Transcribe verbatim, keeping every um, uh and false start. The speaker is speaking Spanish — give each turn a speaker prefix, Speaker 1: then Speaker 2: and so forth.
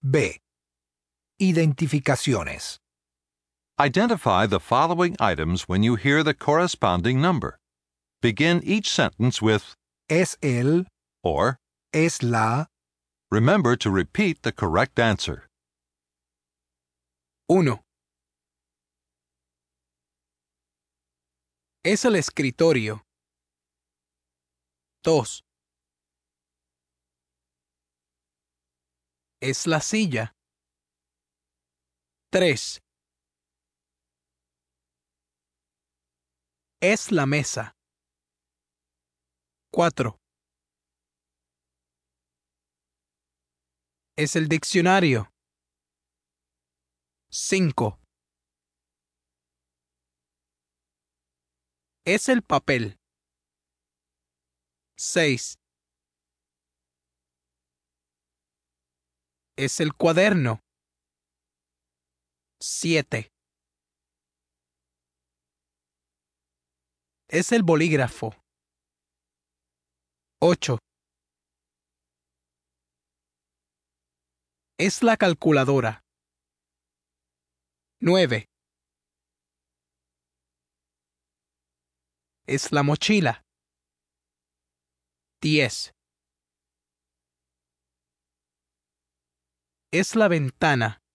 Speaker 1: B. Identificaciones.
Speaker 2: Identify the following items when you hear the corresponding number. Begin each sentence with
Speaker 1: Es el,
Speaker 2: or.
Speaker 1: es la,
Speaker 2: Remember to repeat the correct answer.
Speaker 3: uno. Es el escritorio. dos. Es la silla. tres. Es la mesa. cuatro. Es el diccionario. cinco. Es el papel. seis. Es el cuaderno. siete. Es el bolígrafo. ocho. Es la calculadora. nueve. Es la mochila. diez. Es la ventana.